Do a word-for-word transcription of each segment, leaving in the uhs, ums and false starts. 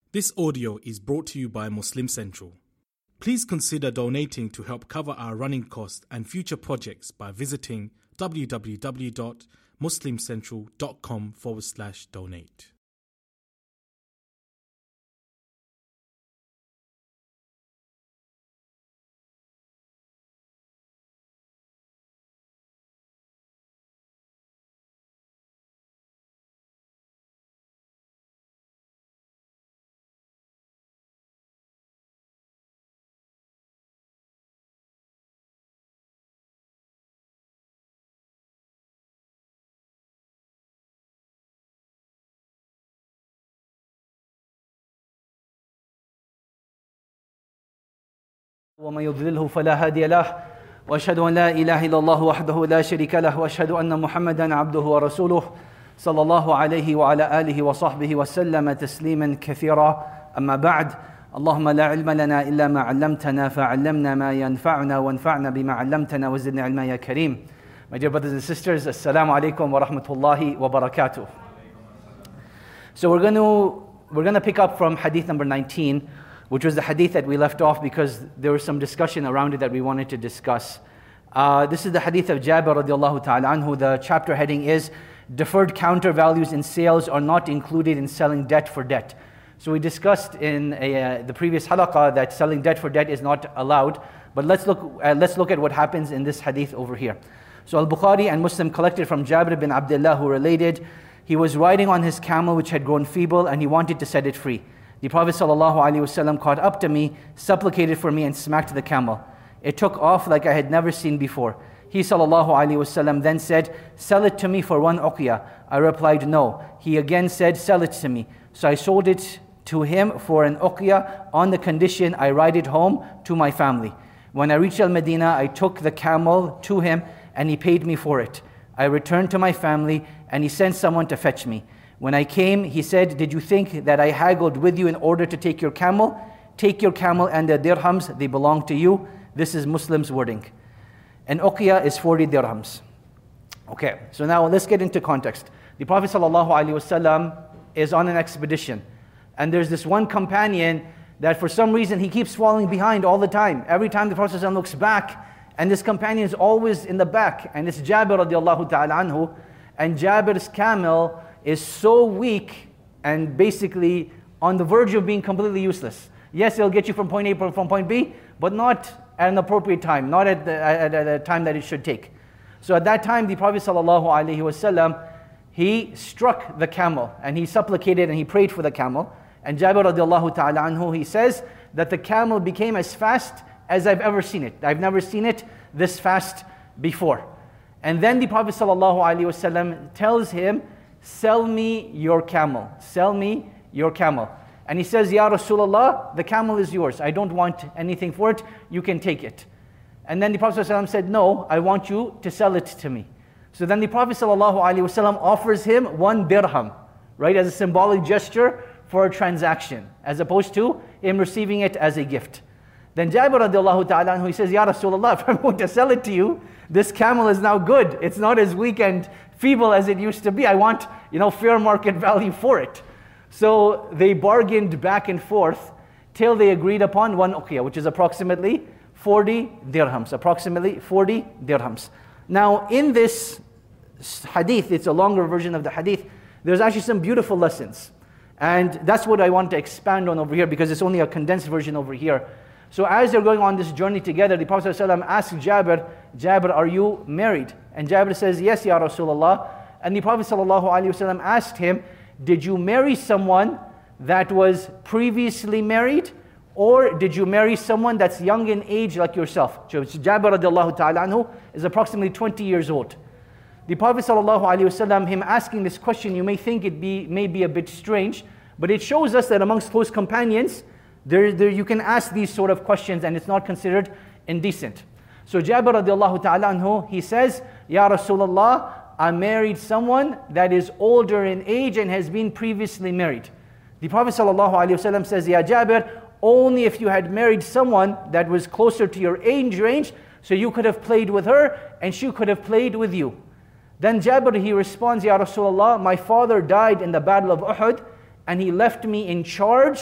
This audio is brought to you by Muslim Central. Please consider donating to help cover our running costs and future projects by visiting www.muslimcentral.com forward slash donate. ومن يضلله فلا هادي له واشهد ان لا اله الا الله وحده لا شريك له واشهد ان محمدا عبده ورسوله صلى الله عليه وعلى اله وصحبه وسلم تسليما كثيرا اما بعد اللهم لا علم لنا الا ما علمتنا فعلمنا ما ينفعنا وانفعنا بما علمتنا وزدنا علما يا كريم. My dear brothers and sisters, assalamu alaikum wa rahmatullahi wa barakatuh. So we're going to we're going to pick up from hadith number nineteen, which was the hadith that we left off because there was some discussion around it that we wanted to discuss. Uh, this is the hadith of Jabir radiallahu ta'ala anhu. The chapter heading is Deferred Counter Values in Sales are not included in selling debt for debt. So we discussed in a, uh, the previous halaqah that selling debt for debt is not allowed, but let's look, uh, let's look at what happens in this hadith over here. So Al-Bukhari and Muslim collected from Jabir bin Abdullah, who related, he was riding on his camel which had grown feeble and he wanted to set it free. The Prophet ﷺ caught up to me, supplicated for me and smacked the camel. It took off like I had never seen before. He ﷺ then said, sell it to me for one uqiyah. I replied, no. He again said, sell it to me. So I sold it to him for an uqiyah on the condition I ride it home to my family. When I reached Al-Madinah, I took the camel to him and he paid me for it. I returned to my family and he sent someone to fetch me. When I came, he said, did you think that I haggled with you in order to take your camel? Take your camel and the dirhams, they belong to you. This is Muslim's wording. An uqiyah is forty dirhams. Okay, so now let's get into context. The Prophet ﷺ is on an expedition. And there's this one companion that for some reason he keeps falling behind all the time. Every time the Prophet ﷺ looks back, and this companion is always in the back. And it's Jabir radiallahu ta'ala anhu. And Jabir's camel is so weak and basically on the verge of being completely useless. Yes, it'll get you from point A from point B, but not at an appropriate time, not at the, at, at a time that it should take. So at that time, the Prophet ﷺ, he struck the camel and he supplicated and he prayed for the camel. And Jabir radiallahu ta'ala anhu, he says that the camel became as fast as I've ever seen it. I've never seen it this fast before. And then the Prophet ﷺ tells him, sell me your camel. Sell me your camel. And he says, Ya Rasulullah, the camel is yours. I don't want anything for it. You can take it. And then the Prophet ﷺ said, no, I want you to sell it to me. So then the Prophet ﷺ offers him one dirham, right, as a symbolic gesture for a transaction, as opposed to him receiving it as a gift. Then Jabir radiallahu ta'ala anhu, he says, Ya Rasulullah, if I'm going to sell it to you, this camel is now good. It's not as weak and feeble as it used to be. I want, you know, fair market value for it. So they bargained back and forth till they agreed upon one uqiyah, which is approximately forty dirhams. Approximately forty dirhams. Now in this hadith, it's a longer version of the hadith, there's actually some beautiful lessons. And that's what I want to expand on over here because it's only a condensed version over here. So as they're going on this journey together, the Prophet ﷺ asked Jabir, Jabir, are you married? And Jabir says, yes, Ya Rasulullah. And the Prophet ﷺ asked him, did you marry someone that was previously married? Or did you marry someone that's young in age like yourself? So Jabir radiallahu ta'ala anhu is approximately twenty years old. The Prophet ﷺ, him asking this question, you may think it be, may be a bit strange, but it shows us that amongst close companions, There, there, you can ask these sort of questions and it's not considered indecent. So Jabir radiallahu ta'ala anhu, he says, Ya Rasulullah, I married someone that is older in age and has been previously married. The Prophet ﷺ says, Ya Jabir, only if you had married someone that was closer to your age range, so you could have played with her and she could have played with you. Then Jabir, he responds, Ya Rasulullah, my father died in the battle of Uhud and he left me in charge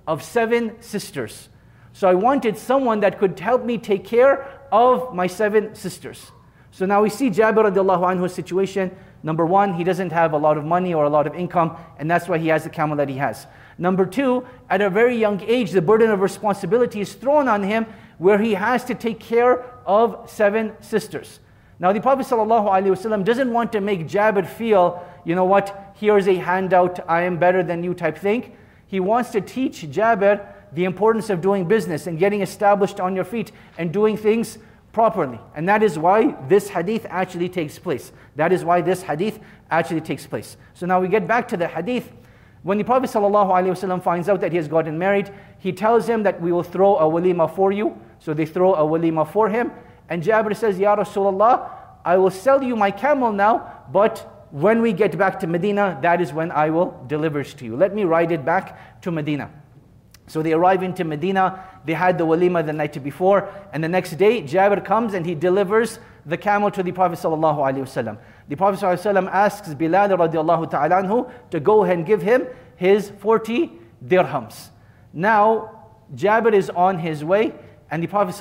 of seven sisters. So I wanted someone that could help me take care of my seven sisters. So now we see Jabir radiallahu anhu's situation. Number one, he doesn't have a lot of money or a lot of income, and that's why he has the camel that he has. Number two, at a very young age, the burden of responsibility is thrown on him where he has to take care of seven sisters. Now the Prophet ﷺ doesn't want to make Jabir feel, you know what, here's a handout, I am better than you type thing. He wants to teach Jabir the importance of doing business and getting established on your feet and doing things properly. And that is why this hadith actually takes place. That is why this hadith actually takes place. So now we get back to the hadith. When the Prophet ﷺ finds out that he has gotten married, he tells him that we will throw a walima for you. So they throw a walima for him. And Jabir says, Ya Rasulullah, I will sell you my camel now, but when we get back to Medina, that is when I will deliver it to you. Let me ride it back to Medina. So they arrive into Medina, they had the walima the night before, and the next day Jabir comes and he delivers the camel to the Prophet ﷺ. The Prophet ﷺ asks Bilal radiallahu ta'ala anhu to go ahead and give him his forty dirhams. Now Jabir is on his way, and the Prophet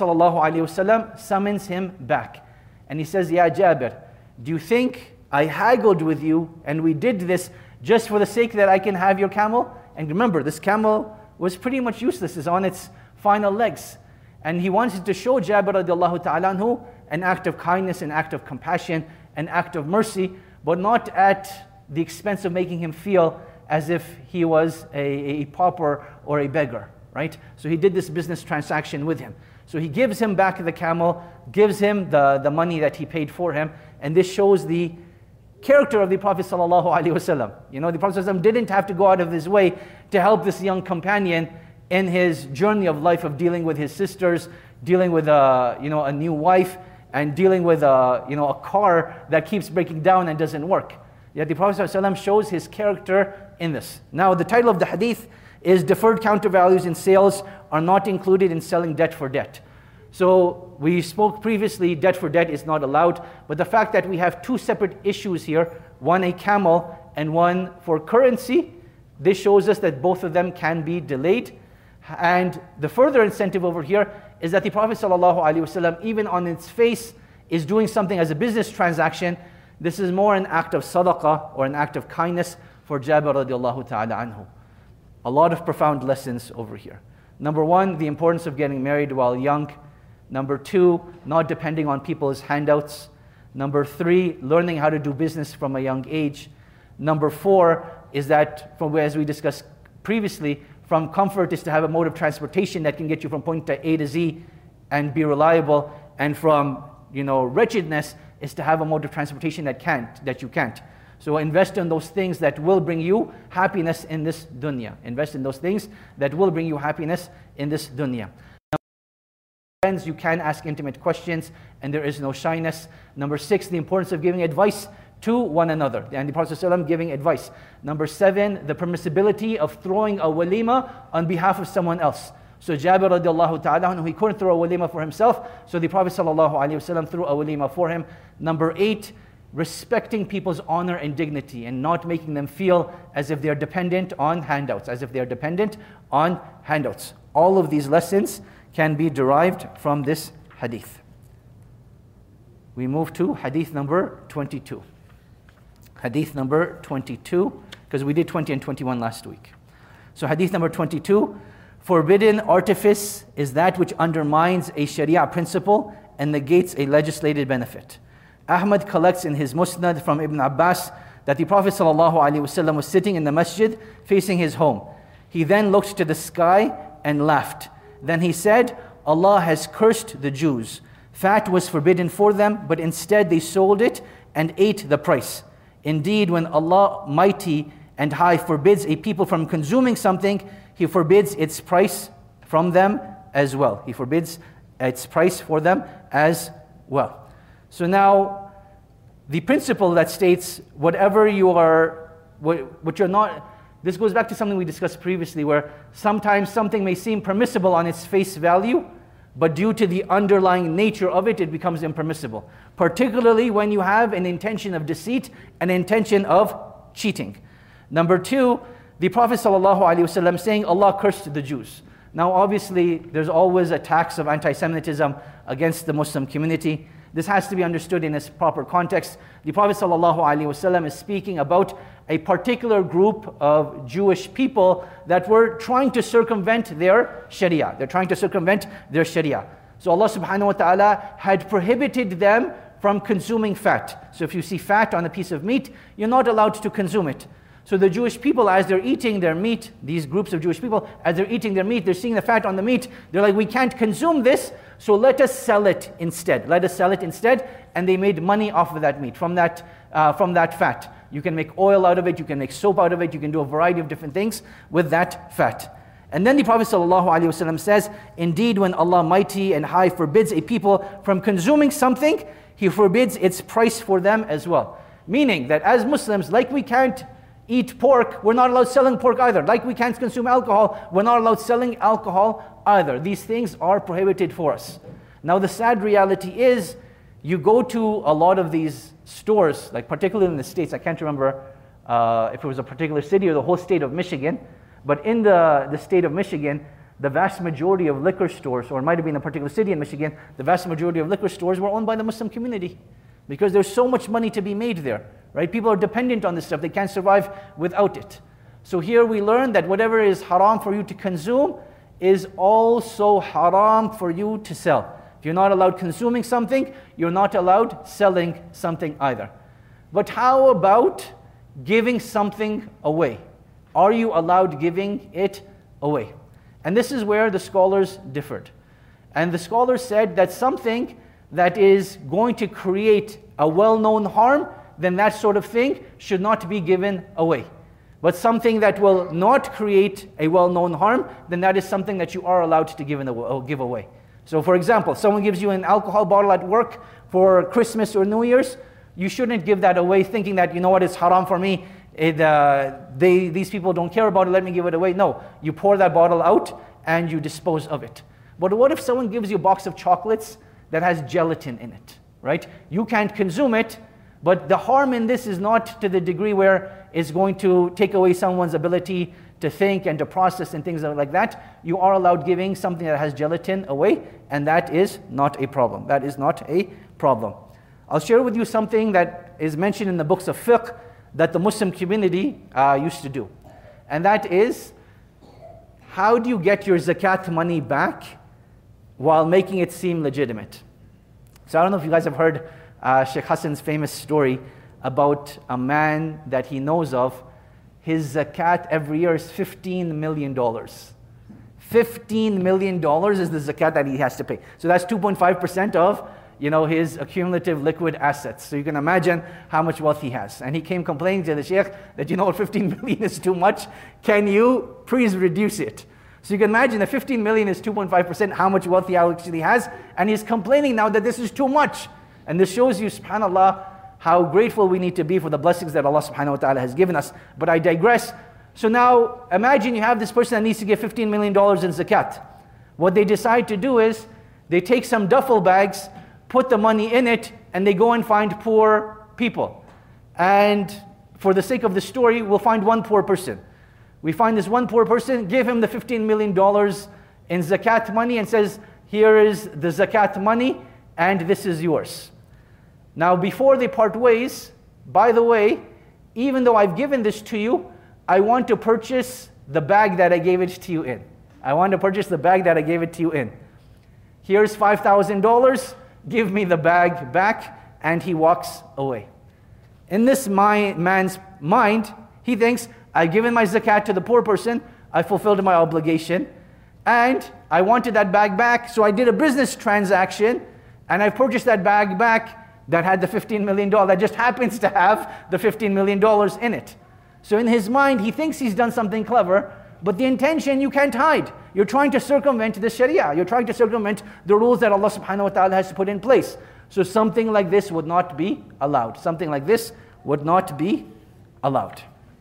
ﷺ summons him back. And he says, Ya Jabir, do you think I haggled with you and we did this just for the sake that I can have your camel? And remember, this camel was pretty much useless, it's on its final legs. And he wanted to show Jabir radiallahu ta'ala anhu an act of kindness, an act of compassion, an act of mercy, but not at the expense of making him feel as if he was a, a pauper or a beggar, right? So he did this business transaction with him. So he gives him back the camel, gives him the, the money that he paid for him, and this shows the character of the Prophet ﷺ. You know, the Prophet ﷺ didn't have to go out of his way to help this young companion in his journey of life of dealing with his sisters, dealing with a, you know, a new wife, and dealing with a, you know, a car that keeps breaking down and doesn't work. Yet the Prophet ﷺ shows his character in this. Now the title of the hadith is Deferred Counter Values in Sales Are Not Included in Selling Debt for Debt. So we spoke previously, debt for debt is not allowed, but the fact that we have two separate issues here, one a camel and one for currency, this shows us that both of them can be delayed. And the further incentive over here is that the Prophet ﷺ, even on its face, is doing something as a business transaction. This is more an act of sadaqah or an act of kindness for Jabir radiallahu ta'ala anhu. A lot of profound lessons over here. Number one, the importance of getting married while young. Number two, not depending on people's handouts. Number three, learning how to do business from a young age. Number four is that, from as we discussed previously, from comfort is to have a mode of transportation that can get you from point to A to Z and be reliable. And from, you know, wretchedness is to have a mode of transportation that can't, that you can't. So invest in those things that will bring you happiness in this dunya. Invest in those things that will bring you happiness in this dunya. You can ask intimate questions and there is no shyness. Number six, the importance of giving advice to one another, and the Prophet ﷺ giving advice. Number seven, the permissibility of throwing a walima on behalf of someone else. So Jabir radiallahu ta'ala, he couldn't throw a walima for himself, so the Prophet ﷺ threw a walima for him. Number eight, respecting people's honor and dignity and not making them feel as if they're dependent on handouts, as if they're dependent on handouts. All of these lessons can be derived from this hadith. We move to hadith number twenty-two. Hadith number twenty-two, because we did twenty and twenty-one last week. So hadith number twenty-two, forbidden artifice is that which undermines a sharia principle and negates a legislated benefit. Ahmad collects in his Musnad from Ibn Abbas that the Prophet ﷺ was sitting in the masjid facing his home. He then looked to the sky and laughed. Then he said, Allah has cursed the Jews. Fat was forbidden for them, but instead they sold it and ate the price. Indeed, when Allah Mighty and High forbids a people from consuming something, He forbids its price from them as well. He forbids its price for them as well. So now, the principle that states whatever you are, what, what you're not, this goes back to something we discussed previously, where sometimes something may seem permissible on its face value, but due to the underlying nature of it, it becomes impermissible. Particularly when you have an intention of deceit, an intention of cheating. Number two, the Prophet ﷺ saying, Allah cursed the Jews. Now obviously there's always attacks of anti-Semitism against the Muslim community. This has to be understood in its proper context. The Prophet ﷺ is speaking about a particular group of Jewish people that were trying to circumvent their Sharia. They're trying to circumvent their Sharia. So Allah subhanahu wa ta'ala had prohibited them from consuming fat. So if you see fat on a piece of meat, you're not allowed to consume it. So the Jewish people, as they're eating their meat, these groups of Jewish people, as they're eating their meat, they're seeing the fat on the meat, they're like, we can't consume this, so let us sell it instead. Let us sell it instead. And they made money off of that meat, from that, uh, from that fat. You can make oil out of it, you can make soap out of it, you can do a variety of different things with that fat. And then the Prophet ﷺ says, indeed, when Allah Mighty and High forbids a people from consuming something, He forbids its price for them as well. Meaning that as Muslims, like we can't eat pork, we're not allowed selling pork either. Like we can't consume alcohol, we're not allowed selling alcohol either. These things are prohibited for us. Now the sad reality is, you go to a lot of these stores, like particularly in the States, I can't remember uh, if it was a particular city or the whole state of Michigan, but in the, the state of Michigan, the vast majority of liquor stores, or it might have been a particular city in Michigan, the vast majority of liquor stores were owned by the Muslim community. Because there's so much money to be made there, right? People are dependent on this stuff. They can't survive without it. So here we learn that whatever is haram for you to consume is also haram for you to sell. If you're not allowed consuming something, you're not allowed selling something either. But how about giving something away? Are you allowed giving it away? And this is where the scholars differed. And the scholars said that something that is going to create a well-known harm, then that sort of thing should not be given away. But something that will not create a well-known harm, then that is something that you are allowed to give, away, give away. So for example, someone gives you an alcohol bottle at work for Christmas or New Year's, you shouldn't give that away thinking that, you know what, it's haram for me, it, uh, they, these people don't care about it, let me give it away. No, you pour that bottle out and you dispose of it. But what if someone gives you a box of chocolates that has gelatin in it, right? You can't consume it, but the harm in this is not to the degree where it's going to take away someone's ability to think and to process and things like that. You are allowed giving something that has gelatin away, and that is not a problem. That is not a problem. I'll share with you something that is mentioned in the books of fiqh that the Muslim community uh, used to do. And that is, how do you get your zakat money back while making it seem legitimate? So I don't know if you guys have heard uh, Sheikh Hassan's famous story about a man that he knows of. His zakat every year is fifteen million dollars. fifteen million dollars is the zakat that he has to pay. So that's two point five percent of, you know, his accumulative liquid assets. So you can imagine how much wealth he has. And he came complaining to the Sheikh that, you know what, fifteen million is too much. Can you please reduce it? So you can imagine that fifteen million is two point five percent how much wealth he actually has. And he's complaining now that this is too much. And this shows you, subhanAllah, how grateful we need to be for the blessings that Allah subhanahu wa ta'ala has given us. But I digress. So now, imagine you have this person that needs to give fifteen million dollars in zakat. What they decide to do is, they take some duffel bags, put the money in it, and they go and find poor people. And for the sake of the story, we'll find one poor person. We find this one poor person, give him the fifteen million dollars in zakat money and says, here is the zakat money and this is yours. Now before they part ways, by the way, even though I've given this to you, I want to purchase the bag that I gave it to you in. I want to purchase the bag that I gave it to you in. Here's five thousand dollars, give me the bag back, and he walks away. In this my, man's mind, he thinks, I've given my zakat to the poor person, I fulfilled my obligation, and I wanted that bag back, so I did a business transaction, and I purchased that bag back that had the fifteen million dollars, that just happens to have the fifteen million dollars in it. So in his mind, he thinks he's done something clever, but the intention you can't hide. You're trying to circumvent the Sharia. You're trying to circumvent the rules that Allah subhanahu wa ta'ala has put in place. So something like this would not be allowed. Something like this would not be allowed.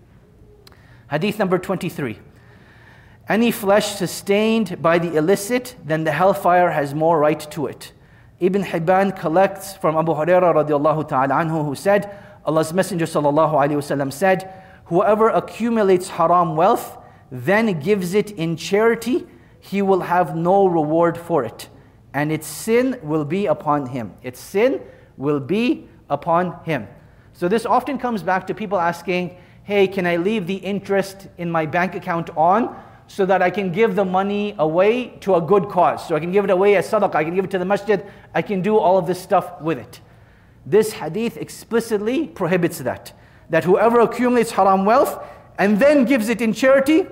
Hadith number twenty-three. Any flesh sustained by the illicit, then the hellfire has more right to it. Ibn Hibban collects from Abu Hurairah radiallahu ta'ala anhu, who said, Allah's Messenger sallallahu alayhi wasallam said, whoever accumulates haram wealth, then gives it in charity, he will have no reward for it. And its sin will be upon him. Its sin will be upon him. So this often comes back to people asking, hey, can I leave the interest in my bank account on so that I can give the money away to a good cause? So I can give it away as sadaqah, I can give it to the masjid, I can do all of this stuff with it. This hadith explicitly prohibits that. That whoever accumulates haram wealth and then gives it in charity,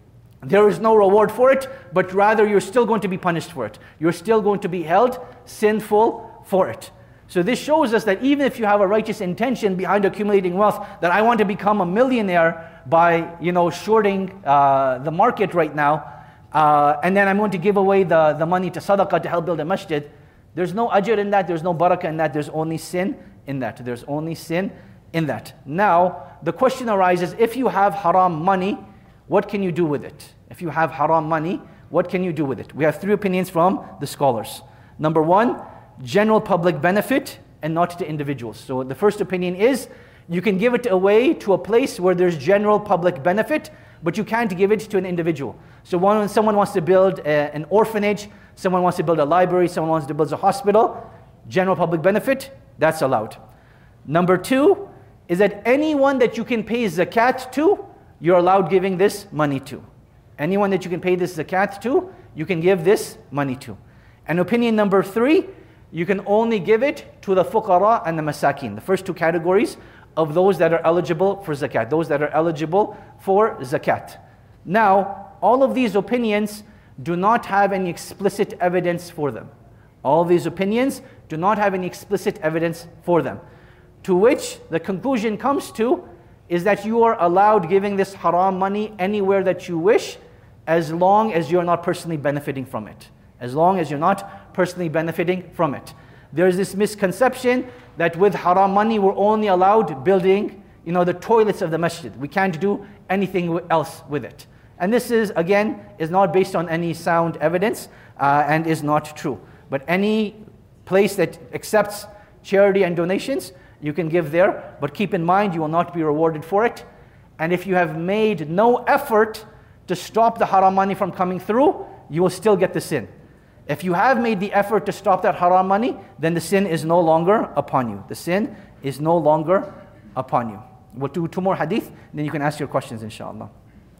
there is no reward for it, but rather you're still going to be punished for it. You're still going to be held sinful for it. So this shows us that even if you have a righteous intention behind accumulating wealth, that I want to become a millionaire by, you know, shorting uh, the market right now, uh, and then I'm going to give away the, the money to sadaqah to help build a masjid, there's no ajr in that, there's no barakah in that, there's only sin in that. There's only sin in that. Now, the question arises, if you have haram money, what can you do with it? If you have haram money, what can you do with it? We have three opinions from the scholars. Number one, general public benefit and not to individuals. So the first opinion is, you can give it away to a place where there's general public benefit, but you can't give it to an individual. So when someone wants to build a, an orphanage, someone wants to build a library, someone wants to build a hospital, general public benefit, that's allowed. Number two is that anyone that you can pay zakat to, you're allowed giving this money to. Anyone that you can pay this zakat to, you can give this money to. And opinion number three, you can only give it to the fuqara and the masakin, the first two categories of those that are eligible for zakat, those that are eligible for zakat. Now, all of these opinions do not have any explicit evidence for them. All of these opinions do not have any explicit evidence for them. To which the conclusion comes to is that you are allowed giving this haram money anywhere that you wish, as long as you're not personally benefiting from it. As long as you're not personally benefiting from it. There's this misconception that with haram money we're only allowed building, you know, the toilets of the masjid. We can't do anything else with it. And this is, again, is not based on any sound evidence uh, and is not true. But any place that accepts charity and donations, you can give there. But keep in mind, you will not be rewarded for it. And if you have made no effort to stop the haram money from coming through, you will still get the sin. If you have made the effort to stop that haram money, then the sin is no longer upon you. The sin is no longer upon you. We'll do two more hadith, then you can ask your questions, inshallah.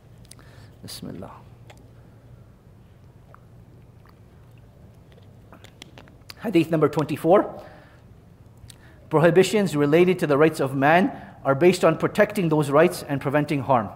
Bismillah. Hadith number twenty-four. Prohibitions related to the rights of man are based on protecting those rights and preventing harm.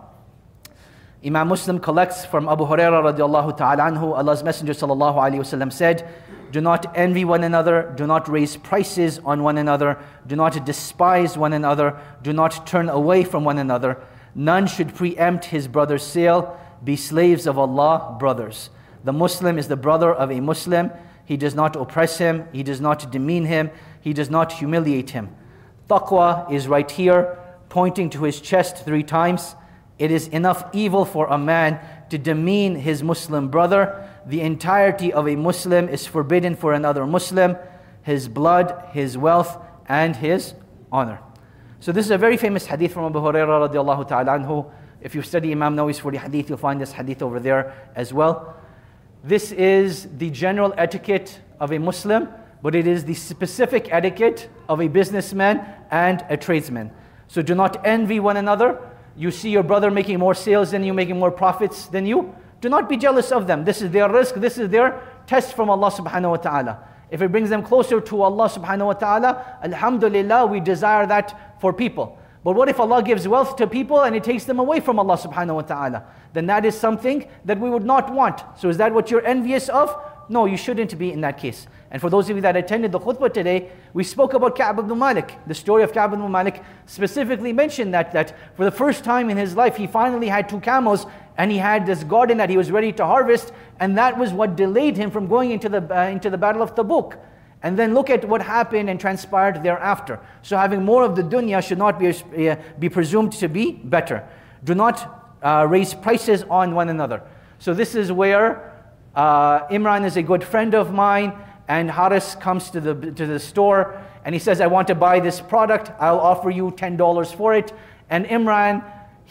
Imam Muslim collects from Abu Hurairah radiallahu ta'ala anhu, Allah's Messenger sallallahu alayhi wasallam said, do not envy one another, do not raise prices on one another, do not despise one another, do not turn away from one another. None should preempt his brother's sale. Be slaves of Allah, brothers. The Muslim is the brother of a Muslim. He does not oppress him, he does not demean him, he does not humiliate him. Taqwa is right here, pointing to his chest three times. It is enough evil for a man to demean his Muslim brother. The entirety of a Muslim is forbidden for another Muslim, his blood, his wealth, and his honor. So this is a very famous hadith from Abu Hurairah radiallahu ta'ala anhu. If you study Imam Nawawi's forty hadith, you'll find this hadith over there as well. This is the general etiquette of a Muslim, but it is the specific etiquette of a businessman and a tradesman. So do not envy one another. You see your brother making more sales than you, making more profits than you. Do not be jealous of them. This is their risk, this is their test from Allah subhanahu wa ta'ala. If it brings them closer to Allah subhanahu wa ta'ala, alhamdulillah, we desire that for people. But what if Allah gives wealth to people and it takes them away from Allah subhanahu wa ta'ala? Then that is something that we would not want. So is that what you're envious of? No, you shouldn't be in that case. And for those of you that attended the khutbah today, we spoke about Ka'b ibn Malik. The story of Ka'b ibn Malik specifically mentioned that, that for the first time in his life, he finally had two camels and he had this garden that he was ready to harvest, and that was what delayed him from going into the, uh, into the battle of Tabuk. And then look at what happened and transpired thereafter. So having more of the dunya should not be, uh, be presumed to be better. Do not uh, raise prices on one another. So this is where uh, Imran is a good friend of mine, and Haris comes to the, to the store and he says, I want to buy this product, I'll offer you ten dollars for it. And Imran,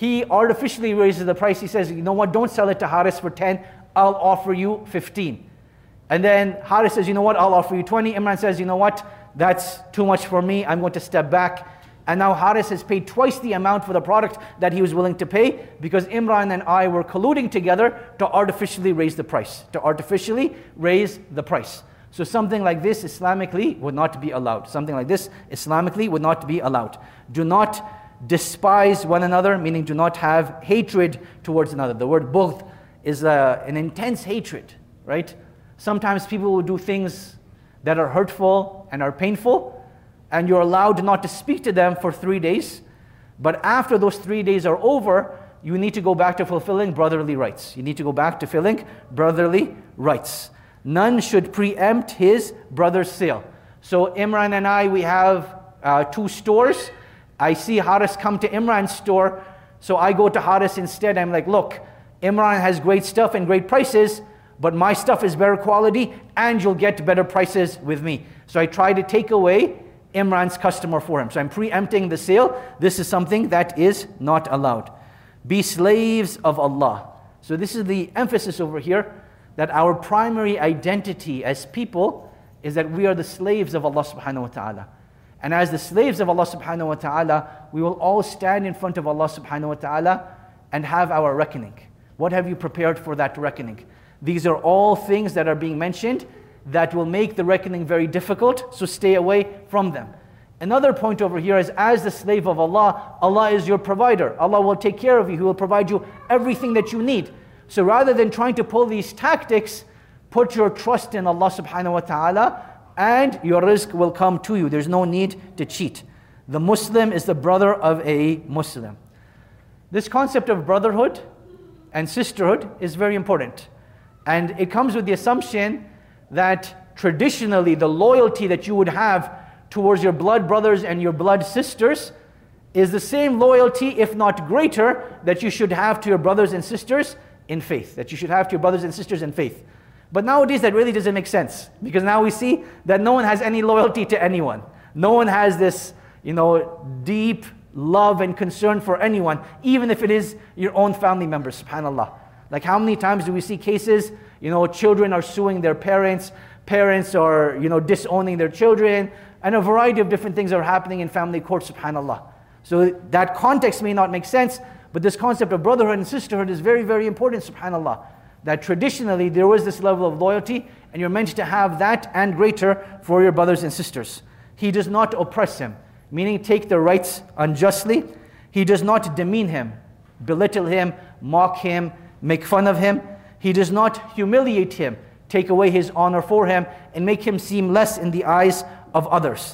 he artificially raises the price. He says, you know what, don't sell it to Haris for ten, I'll offer you fifteen. And then Haris says, you know what, I'll offer you twenty. Imran says, you know what, that's too much for me, I'm going to step back. And now Haris has paid twice the amount for the product that he was willing to pay, because Imran and I were colluding together to artificially raise the price. To artificially raise the price. So something like this Islamically would not be allowed. Something like this Islamically would not be allowed. Do not despise one another, meaning do not have hatred towards another. The word bughd is a, an intense hatred, right? Sometimes people will do things that are hurtful and are painful, and you're allowed not to speak to them for three days. But after those three days are over, you need to go back to fulfilling brotherly rights. You need to go back to fulfilling brotherly rights. None should preempt his brother's sale. So Imran and I, we have uh, two stores. I see Haris come to Imran's store, so I go to Haris instead. I'm like, look, Imran has great stuff and great prices, but my stuff is better quality and you'll get better prices with me. So I try to take away Imran's customer for him. So I'm preempting the sale. This is something that is not allowed. Be slaves of Allah. So this is the emphasis over here, that our primary identity as people is that we are the slaves of Allah subhanahu wa ta'ala. And as the slaves of Allah subhanahu wa ta'ala, we will all stand in front of Allah subhanahu wa ta'ala and have our reckoning. What have you prepared for that reckoning? These are all things that are being mentioned that will make the reckoning very difficult, so stay away from them. Another point over here is, as the slave of Allah, Allah is your provider. Allah will take care of you. He will provide you everything that you need. So rather than trying to pull these tactics, put your trust in Allah subhanahu wa ta'ala and your rizq will come to you. There's no need to cheat. The Muslim is the brother of a Muslim. This concept of brotherhood and sisterhood is very important. And it comes with the assumption that traditionally the loyalty that you would have towards your blood brothers and your blood sisters is the same loyalty, if not greater, that you should have to your brothers and sisters in faith. That you should have to your brothers and sisters in faith. But nowadays that really doesn't make sense, because now we see that no one has any loyalty to anyone. No one has this, you know, deep love and concern for anyone, even if it is your own family members, subhanAllah. Like how many times do we see cases, you know, children are suing their parents, parents are, you know, disowning their children, and a variety of different things are happening in family court, subhanAllah. So that context may not make sense, but this concept of brotherhood and sisterhood is very, very important, subhanAllah. That traditionally there was this level of loyalty, and you're meant to have that and greater for your brothers and sisters. He does not oppress him, meaning take their rights unjustly. He does not demean him, belittle him, mock him, make fun of him. He does not humiliate him, take away his honor for him, and make him seem less in the eyes of others.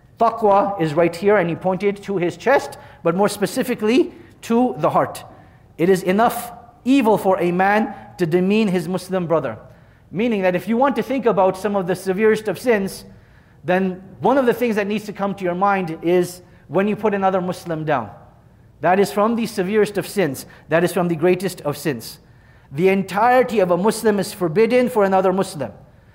Taqwa is right here, and he pointed to his chest, but more specifically to the heart. It is enough evil for a man to demean his Muslim brother. Meaning that if you want to think about some of the severest of sins, then one of the things that needs to come to your mind is when you put another Muslim down. That is from the severest of sins. That is from the greatest of sins. The entirety of a Muslim is forbidden for another Muslim.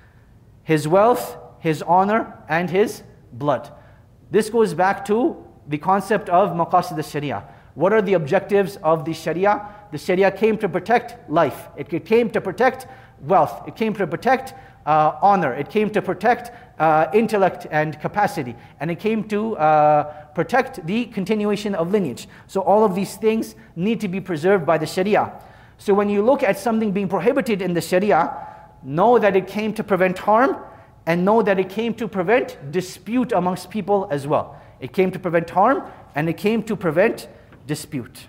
His wealth, his honor, and his blood. This goes back to the concept of maqasid al-sharia. What are the objectives of the sharia? The sharia came to protect life. It came to protect wealth. It came to protect uh, honor. It came to protect uh, intellect and capacity. And it came to uh, protect the continuation of lineage. So all of these things need to be preserved by the sharia. So when you look at something being prohibited in the sharia, know that it came to prevent harm, and know that it came to prevent dispute amongst people as well. It came to prevent harm, and it came to prevent dispute.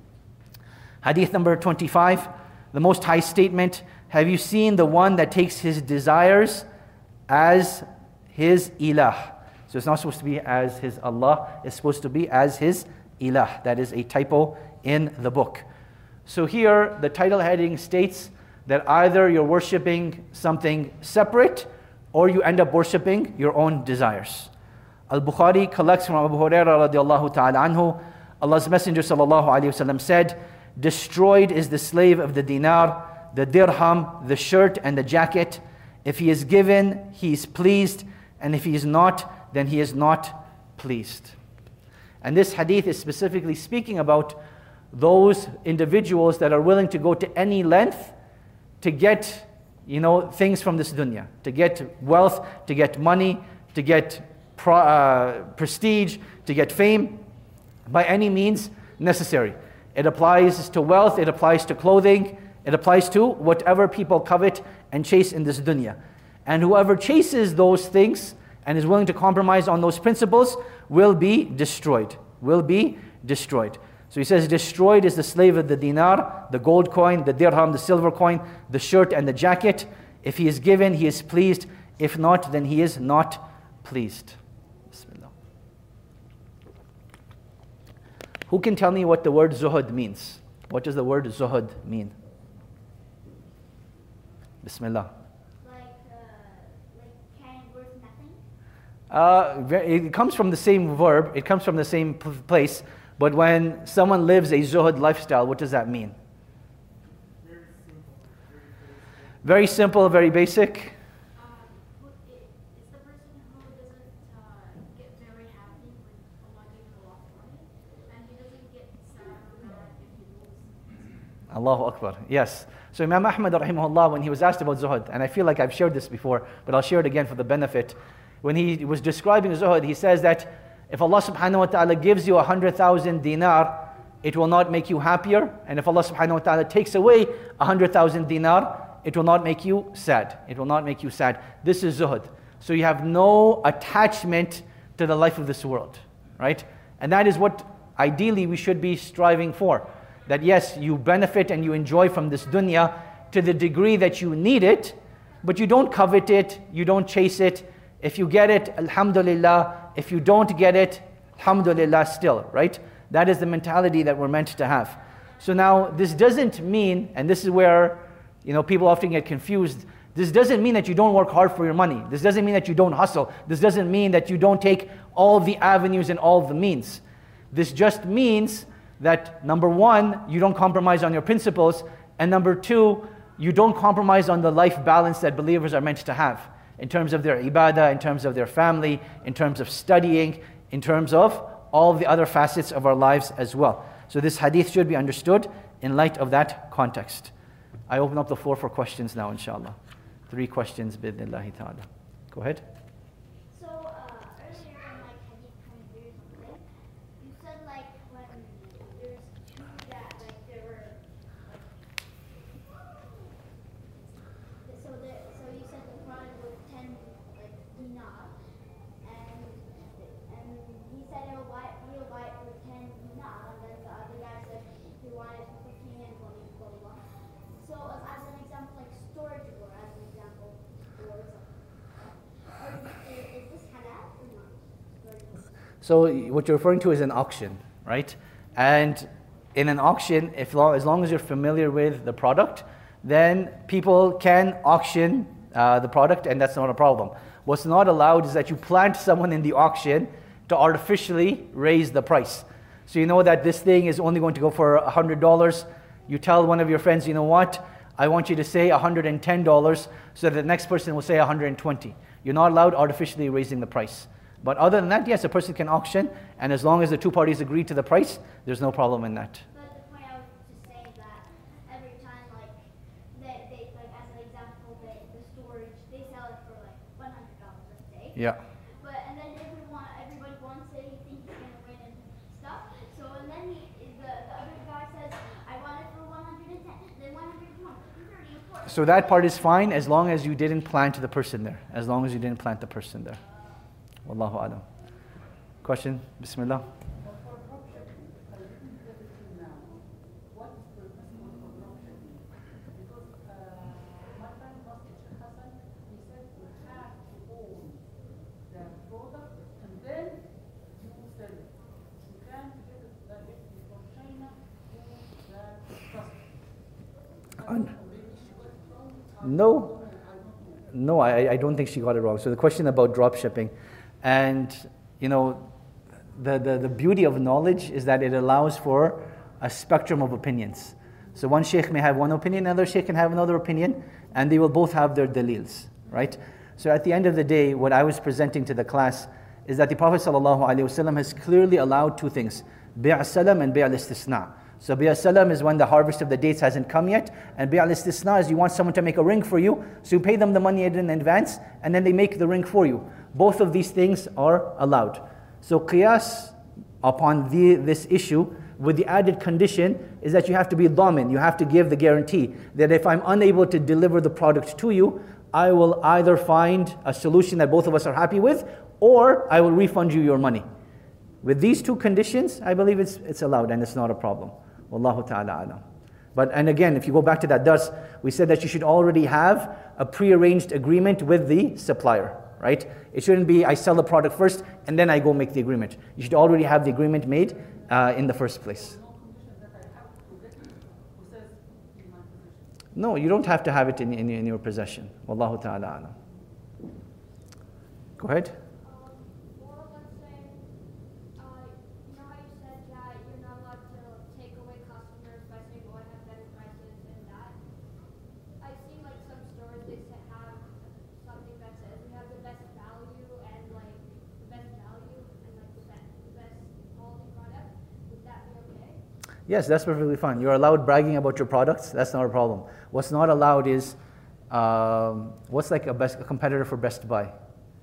Hadith number twenty-five, the Most High statement, have you seen the one that takes his desires as his ilah? So it's not supposed to be as his Allah, it's supposed to be as his ilah. That is a typo in the book. So here, the title heading states that either you're worshipping something separate, or you end up worshipping your own desires. Al-Bukhari collects from Abu Hurairah radiallahu ta'ala anhu, Allah's Messenger sallallahu alayhi wa sallam said, destroyed is the slave of the dinar, the dirham, the shirt, and the jacket. If he is given, he is pleased, and if he is not, then he is not pleased. And this hadith is specifically speaking about those individuals that are willing to go to any length to get, you know, things from this dunya, to get wealth, to get money, to get pro, uh, prestige, to get fame, by any means necessary. It applies to wealth, it applies to clothing, it applies to whatever people covet and chase in this dunya. And whoever chases those things and is willing to compromise on those principles will be destroyed, will be destroyed. So he says, destroyed is the slave of the dinar, the gold coin, the dirham, the silver coin, the shirt and the jacket. If he is given, he is pleased. If not, then he is not pleased. Bismillah. Who can tell me what the word zuhud means? What does the word zuhud mean? Bismillah. Like, uh, like caring worth nothing? Uh, it comes from the same verb, it comes from the same p- place, but when someone lives a zuhud lifestyle, what does that mean? Very simple, very basic. Um, who- it- it's the person who doesn't uh, get very happy when Allah gives a lot of money, and he doesn't get sad or mad if he loses. Allahu Akbar. Yes. So Imam Ahmad rahimahullah, when he was asked about zuhud, and I feel like I've shared this before, but I'll share it again for the benefit. When he was describing zuhud, he says that if Allah subhanahu wa ta'ala gives you a hundred thousand dinar, it will not make you happier. And if Allah subhanahu wa ta'ala takes away a hundred thousand dinar, it will not make you sad. It will not make you sad. This is zuhud. So you have no attachment to the life of this world, right? And that is what ideally we should be striving for. That yes, you benefit and you enjoy from this dunya to the degree that you need it, but you don't covet it, you don't chase it. If you get it, alhamdulillah. If you don't get it, alhamdulillah still, right? That is the mentality that we're meant to have. So now, this doesn't mean, and this is where, you know, people often get confused, this doesn't mean that you don't work hard for your money. This doesn't mean that you don't hustle. This doesn't mean that you don't take all of the avenues and all of the means. This just means that, number one, you don't compromise on your principles, and number two, you don't compromise on the life balance that believers are meant to have, in terms of their ibadah, in terms of their family, in terms of studying, in terms of all of the other facets of our lives as well. So this hadith should be understood in light of that context. I open up the floor for questions now, inshallah. Three questions, bidnillahi ta'ala. Go ahead. So, uh, earlier in like Hadith twenty-three or something, you said like when there's two that like there were like, so there, so you said the product was ten like dinar, and and he said he'll buy he'll buy it for ten dinar, and then the other guy said he wanted it for fifteen and blah blah blah. So as an example, like storage war, as an example, or something. Is, is this halal or not? So what you're referring to is an auction, right? And in an auction, if lo- as long as you're familiar with the product, then people can auction uh, the product, and that's not a problem. What's not allowed is that you plant someone in the auction to artificially raise the price. So you know that this thing is only going to go for one hundred dollars. You tell one of your friends, you know what, I want you to say one hundred ten dollars, so that the next person will say one hundred twenty dollars. You're not allowed artificially raising the price. But other than that, yes, a person can auction, and as long as the two parties agree to the price, there's no problem in that. But the point I was just saying that every time, like, they, they like as an example, they, the storage, they sell it for like one hundred dollars, let's say. Yeah. But and then everyone, everybody wants it. He thinks he's gonna win and stuff. So and then he, the the other guy says, I want it for one hundred ten, then one hundred twenty, thirty, forty. So that part is fine as long as you didn't plant the person there. As long as you didn't plant the person there. Wallahu alam. Question? Bismillah. Un- No, no, I, I don't think she got it wrong. So the question about drop shipping, and you know, the, the, the beauty of knowledge is that it allows for a spectrum of opinions. So one sheikh may have one opinion, another sheikh can have another opinion, and they will both have their dalils, right? So at the end of the day, what I was presenting to the class is that the Prophet ﷺ has clearly allowed two things, bi' salam and bi' al-istisna. So Bi'a Salam is when the harvest of the dates hasn't come yet, and Bi'a al-Istisna is you want someone to make a ring for you, so you pay them the money in advance, and then they make the ring for you. Both of these things are allowed. So Qiyas upon the, this issue, with the added condition, is that you have to be dhamin, you have to give the guarantee, that if I'm unable to deliver the product to you, I will either find a solution that both of us are happy with, or I will refund you your money. With these two conditions, I believe it's it's allowed and it's not a problem. Wallahu ta'ala alam. But, and again, if you go back to that dars, we said that you should already have a pre-arranged agreement with the supplier, right? It shouldn't be, I sell the product first, and then I go make the agreement. You should already have the agreement made uh, in the first place. No, you don't have to have it in, in, in your possession. Wallahu ta'ala alam. Go ahead. Yes, that's perfectly fine. You're allowed bragging about your products. That's not a problem. What's not allowed is, um, what's like a, best, a competitor for Best Buy?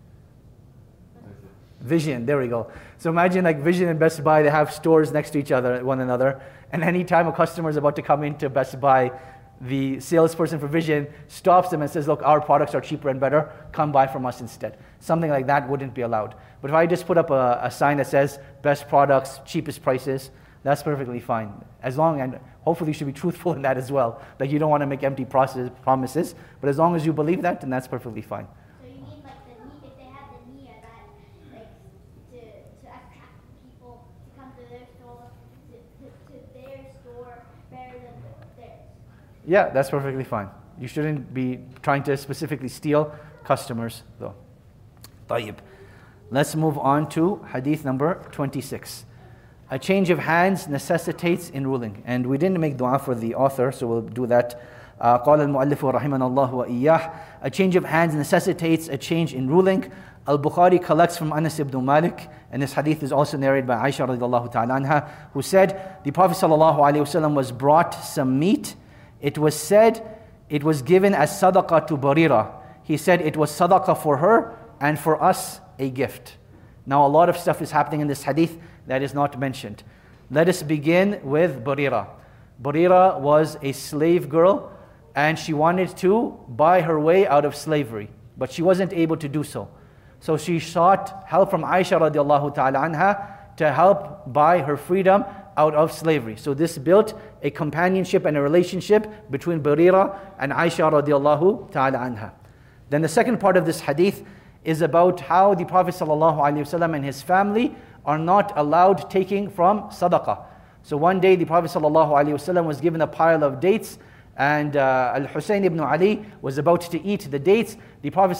Vision, there we go. So imagine like Vision and Best Buy, they have stores next to each other, one another. And anytime a customer is about to come into Best Buy, the salesperson for Vision stops them and says, look, our products are cheaper and better. Come buy from us instead. Something like that wouldn't be allowed. But if I just put up a, a sign that says best products, cheapest prices, that's perfectly fine. As long, and hopefully you should be truthful in that as well. Like you don't want to make empty process, promises, but as long as you believe that, then that's perfectly fine. So you mean like the need, if they have the niyyah that, like, to, to attract people to come to their store, to, to, to their store better than theirs? Yeah, that's perfectly fine. You shouldn't be trying to specifically steal customers though. طيب. Let's move on to hadith number twenty-six. A change of hands necessitates in ruling. And we didn't make dua for the author, so we'll do that. Uh, قال المؤلف رحمنا الله وإياه. A change of hands necessitates a change in ruling. Al-Bukhari collects from Anas ibn Malik, and this hadith is also narrated by Aisha radiallahu ta'ala anha, who said, the Prophet sallallahu alaihi wasallam was brought some meat. It was said, it was given as sadaqah to Barira. He said it was sadaqah for her and for us a gift. Now a lot of stuff is happening in this hadith that is not mentioned. Let us begin with Barira. Barira was a slave girl and she wanted to buy her way out of slavery, but she wasn't able to do so. So she sought help from Aisha radiallahu ta'ala anha to help buy her freedom out of slavery. So this built a companionship and a relationship between Barira and Aisha radiallahu ta'ala anha. Then the second part of this hadith is about how the Prophet ﷺ and his family are not allowed taking from sadaqah. So one day the Prophet ﷺ was given a pile of dates, and uh, Al-Husayn ibn Ali was about to eat the dates. The Prophet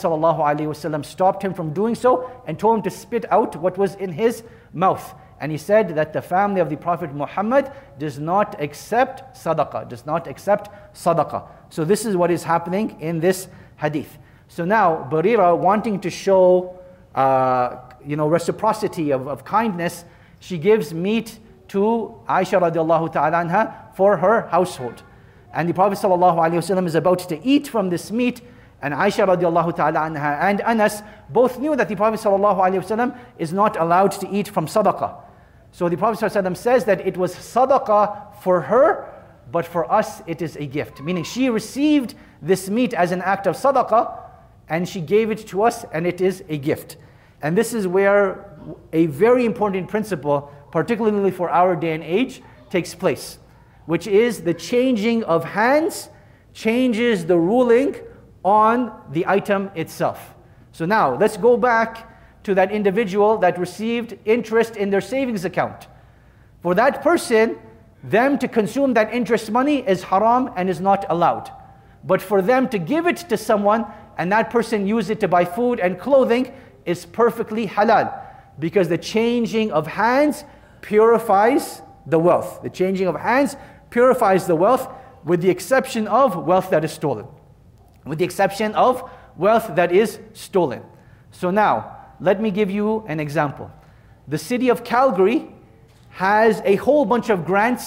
ﷺ stopped him from doing so and told him to spit out what was in his mouth. And he said that the family of the Prophet Muhammad does not accept sadaqah, does not accept sadaqah. So this is what is happening in this hadith. So now, Barira, wanting to show, uh, you know, reciprocity of, of kindness, she gives meat to Aisha radiallahu ta'ala anha for her household. And the Prophet sallallahu alaihi wasallam is about to eat from this meat, and Aisha radiallahu ta'ala anha and Anas both knew that the Prophet sallallahu alaihi wasallam is not allowed to eat from sadaqah. So the Prophet sallallahu alaihi wasallam says that it was sadaqah for her, but for us it is a gift. Meaning she received this meat as an act of sadaqah, and she gave it to us, and it is a gift. And this is where a very important principle, particularly for our day and age, takes place, which is the changing of hands changes the ruling on the item itself. So now, let's go back to that individual that received interest in their savings account. For that person, them to consume that interest money is haram and is not allowed. But for them to give it to someone and that person use it to buy food and clothing is perfectly halal, because the changing of hands purifies the wealth. The changing of hands purifies the wealth, with the exception of wealth that is stolen. With the exception of wealth that is stolen. So now, let me give you an example. The city of Calgary has a whole bunch of grants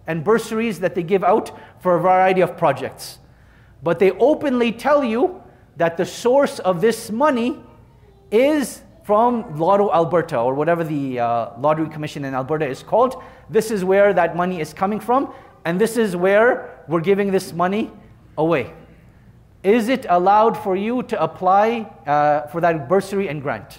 and bursaries that they give out for a variety of projects. But they openly tell you that the source of this money is from Lotto Alberta, or whatever the uh, lottery commission in Alberta is called. This is where that money is coming from, and this is where we're giving this money away. Is it allowed for you to apply uh, for that bursary and grant?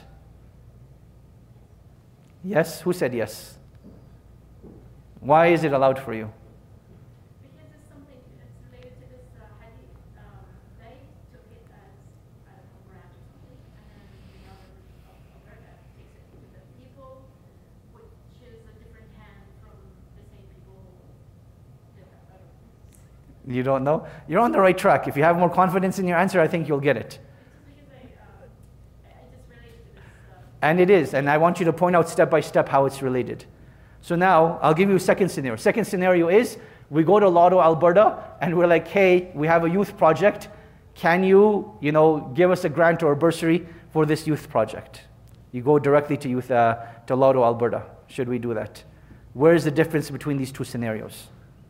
Yes? Who said yes? Why is it allowed for you? Because it's something that's related to this uh, hadith. Um, they took it as, I don't know, grant or something, and then the government of Alberta takes it to the people, which is a different hand from the same people who did that. I don't know. You don't know? You're on the right track. If you have more confidence in your answer, I think you'll get it. Because I, uh, I just related to this. Uh, And it is, and I want you to point out step by step how it's related. So now, I'll give you a second scenario. Second scenario is, we go to Lotto Alberta, and we're like, hey, we have a youth project. Can you, you know, give us a grant or a bursary for this youth project? You go directly to youth, uh, to Lotto Alberta. Should we do that? Where is the difference between these two scenarios?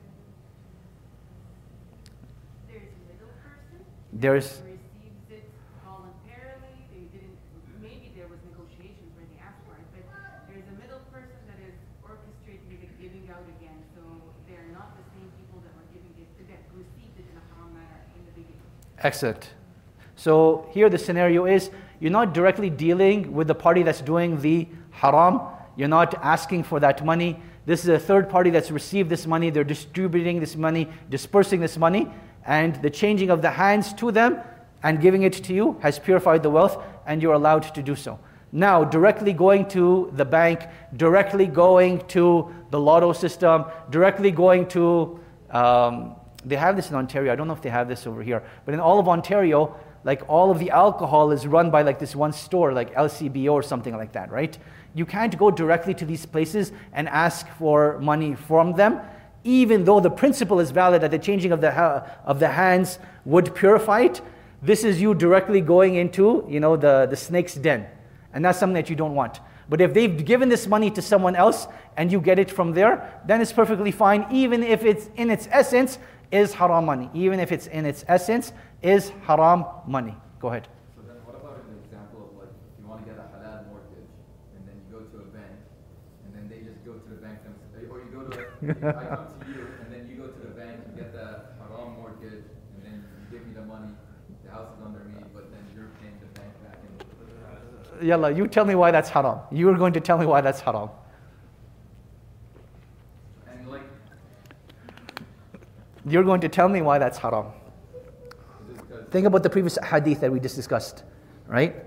There's a middle person There's, who receives it voluntarily. They didn't, maybe there was negotiations where they asked for it, but there's a middle person that is orchestrating the giving out again. So they're not the same people that were giving it, that received it in a haram manner in the beginning. excellent. So here the scenario is, you're not directly dealing with the party that's doing the haram. You're not asking for that money. This is a third party that's received this money. They're distributing this money, dispersing this money, and the changing of the hands to them and giving it to you has purified the wealth, and you're allowed to do so. Now, directly going to the bank, directly going to the lotto system, directly going to, um, they have this in Ontario. I don't know if they have this over here, but in all of Ontario, like all of the alcohol is run by like this one store, like L C B O or something like that, right? You can't go directly to these places and ask for money from them, even though the principle is valid that the changing of the ha- of the hands would purify it. This is you directly going into, you know, the, the snake's den. And that's something that you don't want. But if they've given this money to someone else and you get it from there, then it's perfectly fine, even if it's in its essence is haram money. Even if it's in its essence is haram money. Go ahead. So then what about an example of like, if you want to get a halal mortgage, and then you go to a bank, and then they just go to the bank, and, or you go to, I come to you, and then you go to the bank, you get the haram mortgage, and then you give me the money, the house is under me, but then you're paying the bank back. And Yalla, you tell me why that's haram. You are going to tell me why that's haram. And like, You're going to tell me why that's haram. is it because Think about the previous hadith that we just discussed, right?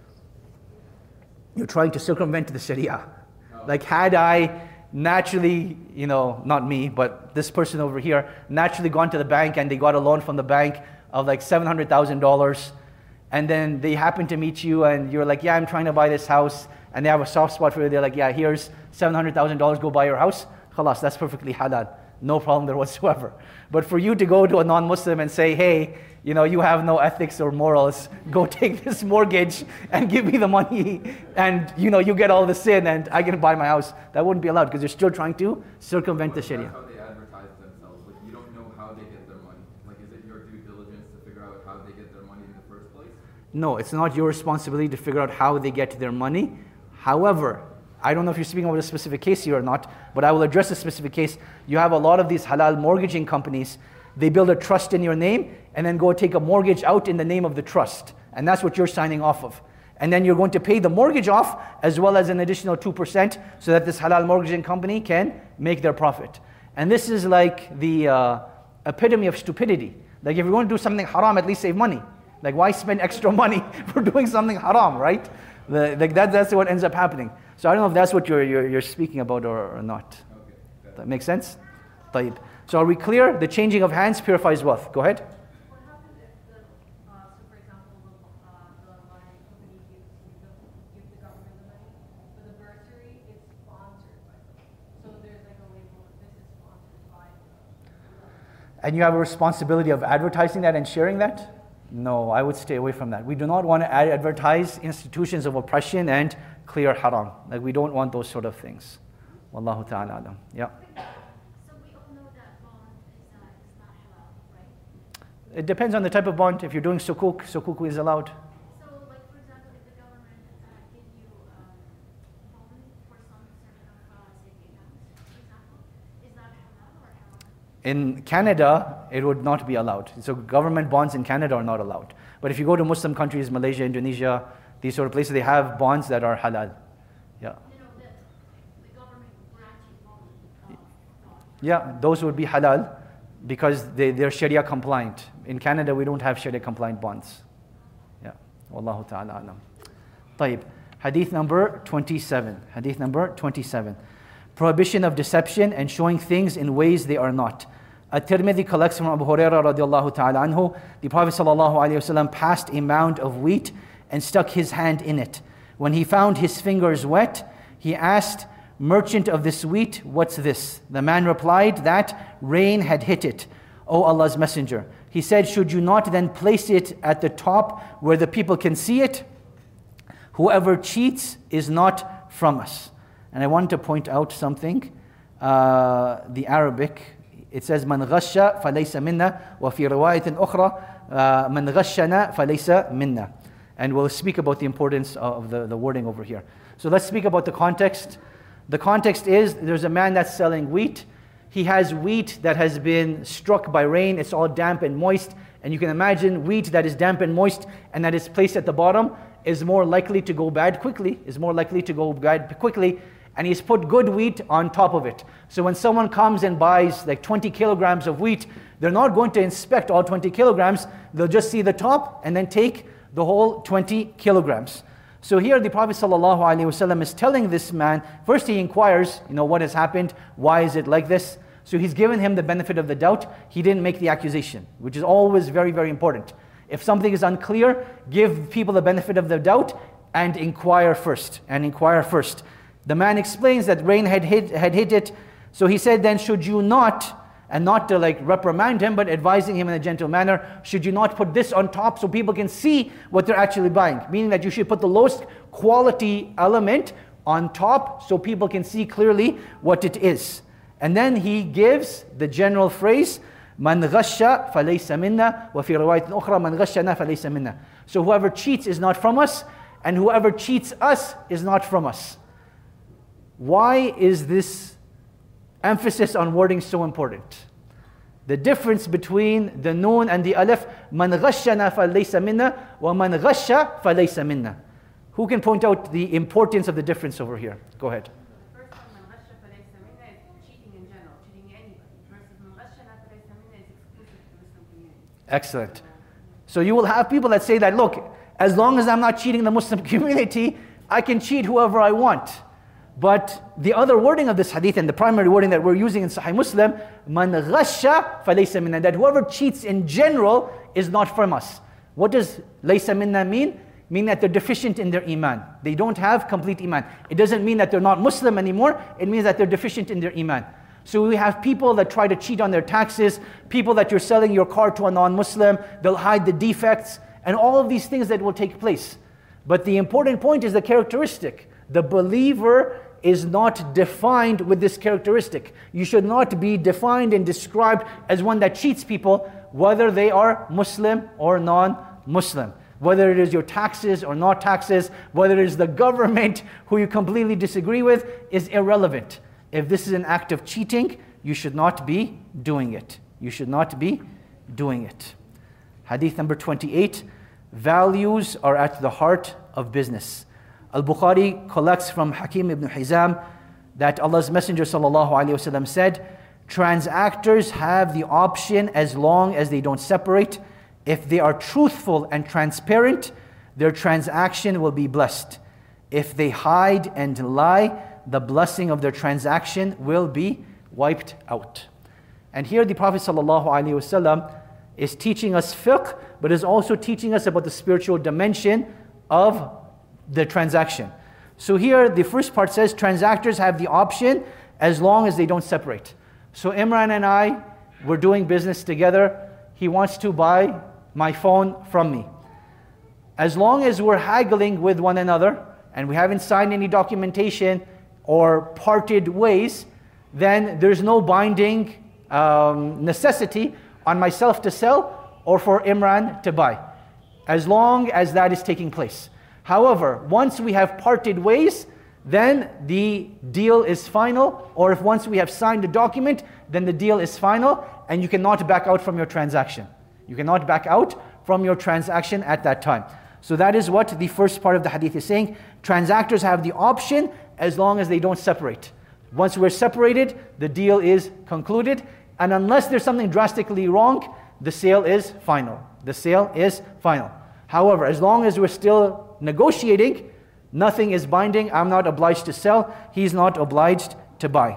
You're trying to circumvent the Sharia. Like, had I naturally, you know, not me, but this person over here, naturally gone to the bank and they got a loan from the bank of like seven hundred thousand dollars, and then they happen to meet you and you're like, yeah, I'm trying to buy this house, and they have a soft spot for you, they're like, yeah, here's seven hundred thousand dollars, go buy your house. Khalas, that's perfectly halal. No problem there whatsoever. But for you to go to a non-Muslim and say, hey, you know, you have no ethics or morals, go take this mortgage and give me the money, and, you know, you get all the sin and I can buy my house, that wouldn't be allowed because you're still trying to circumvent the that's Sharia. how they advertise themselves? Like, you don't know how they get their money. Like, is it your due diligence to figure out how they get their money in the first place? No, it's not your responsibility to figure out how they get their money. However, I don't know if you're speaking about a specific case here or not, but I will address a specific case. You have a lot of these halal mortgaging companies. They build a trust in your name and then go take a mortgage out in the name of the trust. And that's what you're signing off of. And then you're going to pay the mortgage off as well as an additional two percent so that this halal mortgaging company can make their profit. And this is like the uh, epitome of stupidity. Like, if you're going to do something haram, at least save money. Like, why spend extra money for doing something haram, right? The, like that, that's what ends up happening. So I don't know if that's what you're, you're, you're speaking about or, or not. Okay. That makes sense? طيب. So are we clear? The changing of hands purifies wealth. Go ahead. What happens if the, uh, so for example, the, uh, the lottery company gives you the, give the government the money, but the bursary is sponsored by them. So there's like a label, this is sponsored by the, And you have a responsibility of advertising that and sharing that? No, I would stay away from that. We do not want to ad- advertise institutions of oppression and clear haram. Like, we don't want those sort of things. Wallahu ta'ala alam. Yeah. So we all know It depends on the type of bond. If you're doing sukuk, sukuk is allowed. So, like for example, if the government uh, give you um, loan for some certain of uh, saving accounts, for example, is that halal or haram? In Canada, it would not be allowed. So government bonds in Canada are not allowed. But if you go to Muslim countries, Malaysia, Indonesia, these sort of places, they have bonds that are halal. Yeah. You know, the, the government granting loan. Uh, loan. Yeah, those would be halal because they, they're Sharia compliant. In Canada, we don't have Sharia compliant bonds. Yeah. Wallahu ta'ala alam. طيب. Hadith number twenty-seven. Hadith number twenty-seven. Prohibition of deception and showing things in ways they are not. At-Tirmidhi collects from Abu Hurairah radiallahu ta'ala anhu, the Prophet sallallahu alayhi wasallam passed a mound of wheat and stuck his hand in it. When he found his fingers wet, he asked, "Merchant of this wheat, what's this?" The man replied that rain had hit it. "O Allah's Messenger." He said, "Should you not then place it at the top where the people can see it? Whoever cheats is not from us." And I want to point out something. Uh, the Arabic, it says, "Man ghasha falaysa minna," wa fi riwayatin ukhra, "Man ghashana falaysa minna." And we'll speak about the importance of the, the wording over here. So let's speak about the context. The context is, there's a man that's selling wheat. He has wheat that has been struck by rain. It's all damp and moist. And you can imagine wheat that is damp and moist and that is placed at the bottom is more likely to go bad quickly, is more likely to go bad quickly. And he's put good wheat on top of it. So when someone comes and buys like twenty kilograms of wheat, they're not going to inspect all twenty kilograms. They'll just see the top and then take the whole twenty kilograms. So here the Prophet ﷺ is telling this man, first he inquires, you know, what has happened? Why is it like this? So he's given him the benefit of the doubt. He didn't make the accusation, which is always very, very important. If something is unclear, give people the benefit of the doubt and inquire first, and inquire first. The man explains that rain had hit, had hit it. So he said, then should you not, and not to like reprimand him, but advising him in a gentle manner, should you not put this on top so people can see what they're actually buying? Meaning that you should put the lowest quality element on top so people can see clearly what it is. And then he gives the general phrase, "Man ghasha falaysa minna, wa fi riwayatin ukhra man ghashana falaysa minna." So whoever cheats is not from us, and whoever cheats us is not from us. Why is this emphasis on wording so important? The difference between the noon and the alif, "Man ghashana falaysa minna," wa "Man ghasha falaysa minna." Who can point out the importance of the difference over here? Go ahead. The first one, "Man ghasha falaysa minna," is cheating in general, cheating anybody. Versus "Man ghashana falaysa minna" is exclusive to the Muslim community. Excellent. So you will have people that say that, look, as long as I'm not cheating the Muslim community, I can cheat whoever I want. But the other wording of this hadith and the primary wording that we're using in Sahih Muslim, "Man ghasha falaysa minna," that whoever cheats in general is not from us. What does laysa minna mean? Mean that they're deficient in their iman. They don't have complete iman. It doesn't mean that they're not Muslim anymore. It means that they're deficient in their iman. So we have people that try to cheat on their taxes, people that you're selling your car to a non-Muslim, they'll hide the defects, and all of these things that will take place. But the important point is the characteristic. The believer is not defined with this characteristic. You should not be defined and described as one that cheats people, whether they are Muslim or non-Muslim. Whether it is your taxes or not taxes, whether it is the government who you completely disagree with, is irrelevant. If this is an act of cheating, you should not be doing it. You should not be doing it. Hadith number twenty-eight, values are at the heart of business. Al-Bukhari collects from Hakim ibn Hizam that Allah's Messenger sallallahu alaihi wasallam said, transactors have the option as long as they don't separate. If they are truthful and transparent, their transaction will be blessed. If they hide and lie, the blessing of their transaction will be wiped out. And here the Prophet ﷺ is teaching us fiqh, but is also teaching us about the spiritual dimension of the transaction. So here the first part says transactors have the option as long as they don't separate. So Imran and I were doing business together. He wants to buy my phone from me. As long as we're haggling with one another and we haven't signed any documentation or parted ways, then there's no binding um, necessity on myself to sell or for Imran to buy, as long as that is taking place. However, once we have parted ways, then the deal is final, or if once we have signed the document, then the deal is final, and you cannot back out from your transaction. You cannot back out from your transaction at that time. So that is what the first part of the hadith is saying. Transactors have the option as long as they don't separate. Once we're separated, the deal is concluded, and unless there's something drastically wrong, the sale is final. The sale is final. However, as long as we're still negotiating, nothing is binding. I'm not obliged to sell. He's not obliged to buy.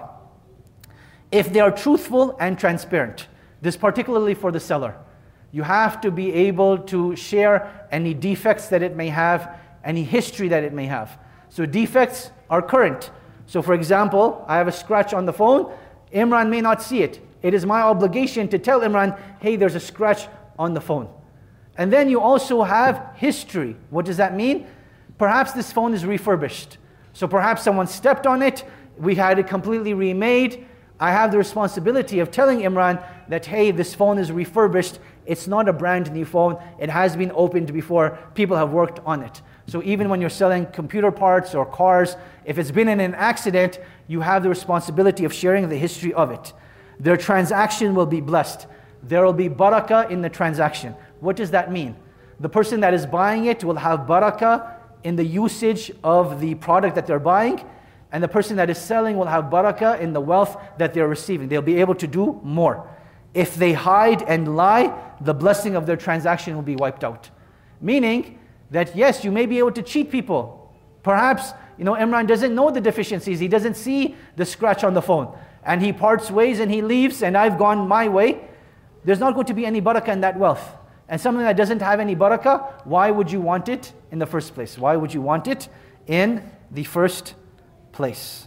If they are truthful and transparent, this particularly for the seller, you have to be able to share any defects that it may have, any history that it may have. So defects are current. So for example, I have a scratch on the phone. Imran may not see it. It is my obligation to tell Imran, hey, there's a scratch on the phone. And then you also have history. What does that mean? Perhaps this phone is refurbished. So perhaps someone stepped on it. We had it completely remade. I have the responsibility of telling Imran that, hey, this phone is refurbished. It's not a brand new phone. It has been opened before. People have worked on it. So even when you're selling computer parts or cars, if it's been in an accident, you have the responsibility of sharing the history of it. Their transaction will be blessed. There will be barakah in the transaction. What does that mean? The person that is buying it will have barakah in the usage of the product that they're buying, and the person that is selling will have barakah in the wealth that they're receiving. They'll be able to do more. If they hide and lie, the blessing of their transaction will be wiped out. Meaning that yes, you may be able to cheat people. Perhaps, you know, Imran doesn't know the deficiencies. He doesn't see the scratch on the phone. And he parts ways and he leaves, and I've gone my way. There's not going to be any barakah in that wealth. And something that doesn't have any barakah, why would you want it in the first place? Why would you want it in the first place?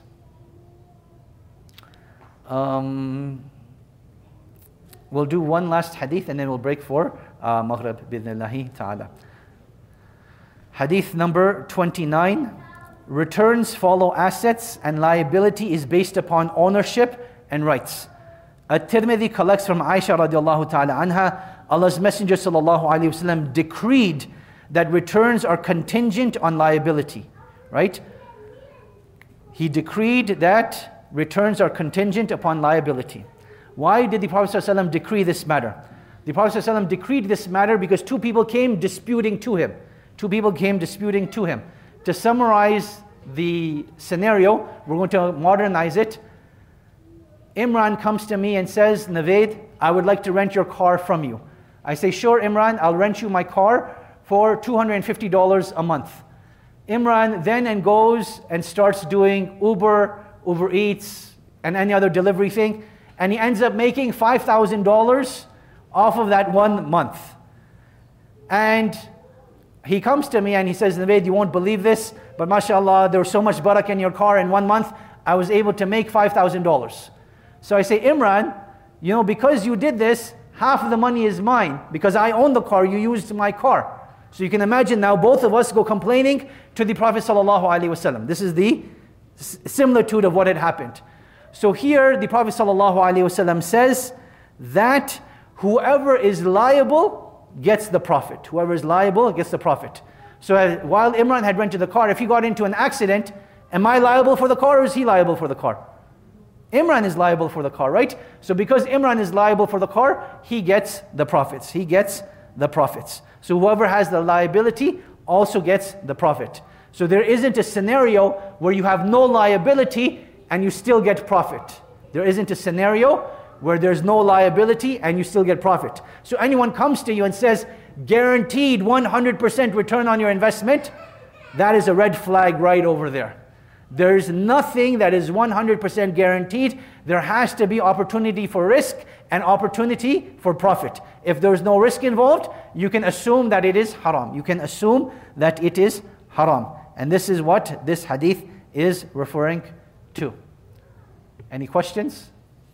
Um, we'll do one last hadith and then we'll break for uh, Maghrib bidhnillahi ta'ala. Hadith number twenty-nine. Returns follow assets and liability is based upon ownership and rights. At-Tirmidhi collects from Aisha radiallahu ta'ala anha, Allah's Messenger sallallahu alayhi wasallam decreed that returns are contingent on liability. Right? He decreed that returns are contingent upon liability. Why did the Prophet sallallahu alayhi wasallam decree this matter? The Prophet sallallahu alayhi wasallam decreed this matter because two people came disputing to him. Two people came disputing to him. To summarize the scenario, we're going to modernize it. Imran comes to me and says, Naved, I would like to rent your car from you. I say, sure Imran, I'll rent you my car for two hundred fifty dollars a month. Imran then and goes and starts doing Uber, Uber Eats, and any other delivery thing, and he ends up making five thousand dollars off of that one month. And he comes to me and he says, Naved, you won't believe this, but mashallah, there was so much barakah in your car in one month, I was able to make five thousand dollars. So I say, Imran, you know, because you did this, half of the money is mine. Because I own the car, you used my car. So you can imagine now both of us go complaining to the Prophet sallallahu alaihi wasallam. This is the similitude of what had happened. So here the Prophet sallallahu alaihi wasallam says that whoever is liable gets the profit. Whoever is liable gets the profit. So uh, while Imran had rented the car, if he got into an accident, am I liable for the car or is he liable for the car? Imran is liable for the car, right? So because Imran is liable for the car, he gets the profits. He gets the profits. So whoever has the liability also gets the profit. So there isn't a scenario where you have no liability and you still get profit. There isn't a scenario where there's no liability and you still get profit. So anyone comes to you and says, guaranteed one hundred percent return on your investment, that is a red flag right over there. There's nothing that is one hundred percent guaranteed. There has to be opportunity for risk and opportunity for profit. If there's no risk involved, you can assume that it is haram. You can assume that it is haram. And this is what this hadith is referring to. Any questions?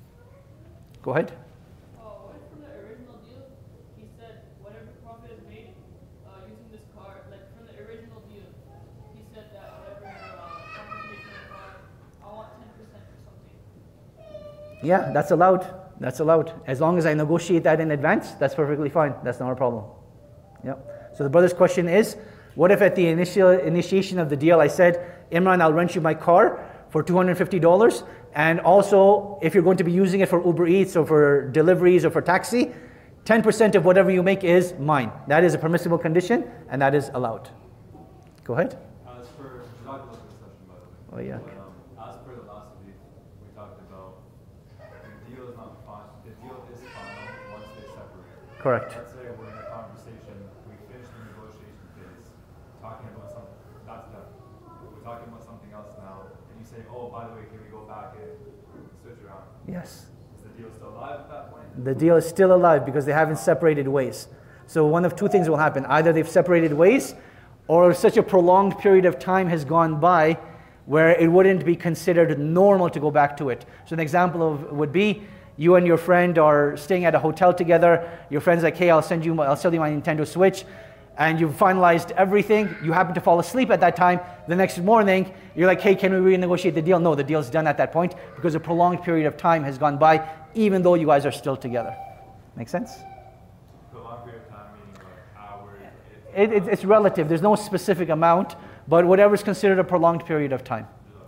Go ahead. Uh, what if from the original deal, he said whatever profit is made uh, using this car, like from the original deal, he said that whatever uh, profit is made from the car, I want ten percent or something. Yeah, that's allowed. That's allowed. As long as I negotiate that in advance, that's perfectly fine. That's not a problem. Yeah. So the brother's question is, what if at the initial initiation of the deal I said, Imran, I'll rent you my car for two hundred fifty dollars, and also if you're going to be using it for Uber Eats or for deliveries or for taxi, ten percent of whatever you make is mine. That is a permissible condition, and that is allowed. Go ahead. As for, not looking at the session, by the way. Oh, yeah. But, um, as per the last week, we talked about the deal is not final. The deal is final once they separate. Correct. Let's say we're in a conversation, we finish the negotiation phase, talking about something, that's done. We're talking about something else now, and you say, oh, by the way, can we go back and switch around? Yes. Is the deal still alive at that point? The deal is still alive because they haven't separated ways. So one of two things will happen. Either they've separated ways, or such a prolonged period of time has gone by where it wouldn't be considered normal to go back to it. So an example of would be, you and your friend are staying at a hotel together. Your friend's like, hey, I'll send you, I'll sell you my Nintendo Switch. And you've finalized everything. You happen to fall asleep at that time. The next morning, you're like, hey, can we renegotiate the deal? No, the deal's done at that point because a prolonged period of time has gone by, even though you guys are still together. Make sense? Prolonged period of time, meaning like hours? It, it, it's relative. There's no specific amount, but whatever is considered a prolonged period of time.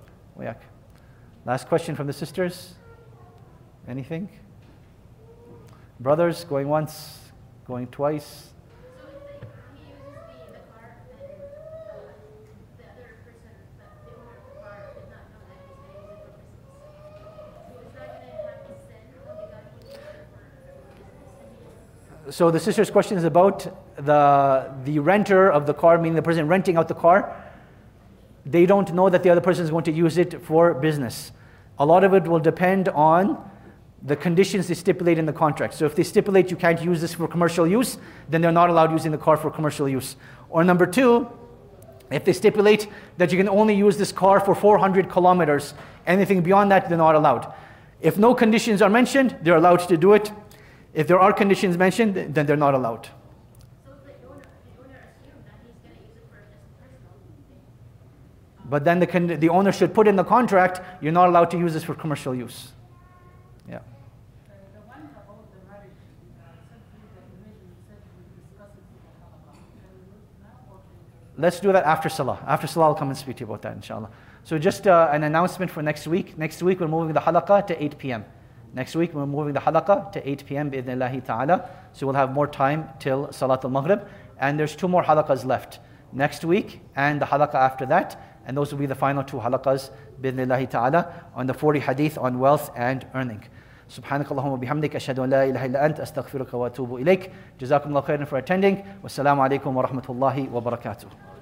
Last question from the sisters. Anything? Brothers, going once, going twice. So if the, he uses the, the car and uh, the other person, the, the owner of the car, did not know that he's going to use it for business. So is that going to have a sin on the guy who uses it for business? So the sister's question is about the the renter of the car, meaning the person renting out the car. They don't know that the other person is going to use it for business. A lot of it will depend on the conditions they stipulate in the contract. So if they stipulate you can't use this for commercial use, then they're not allowed using the car for commercial use. Or number two, if they stipulate that you can only use this car for four hundred kilometers, anything beyond that, they're not allowed. If no conditions are mentioned, they're allowed to do it. If there are conditions mentioned, then they're not allowed. So the owner, the owner assumed that he's going to use it for just personal thing. But then the, con- the owner should put in the contract, you're not allowed to use this for commercial use. Yeah. The one about the marriage, uh, something that you mentioned, you said we discuss it with the Halakha. Can we do it now or can we- Let's do that after Salah. After Salah, I'll come and speak to you about that, inshallah. So just uh, an announcement for next week. Next week, we're moving the halaqah to eight p.m. Next week, we're moving the halaqah to eight p.m. bi'idhnillahi ta'ala. So we'll have more time till Salat al-Maghrib. And there's two more halaqahs left. Next week and the halaqah after that. And those will be the final two halaqahs bi'idhnillahi ta'ala on the forty hadith on wealth and earning. سبحانك اللهم وبحمدك أشهد أن لا إله إلا أنت أستغفرك وأتوب إليك. جزاكم الله خيرا for attending. والسلام عليكم ورحمة الله وبركاته.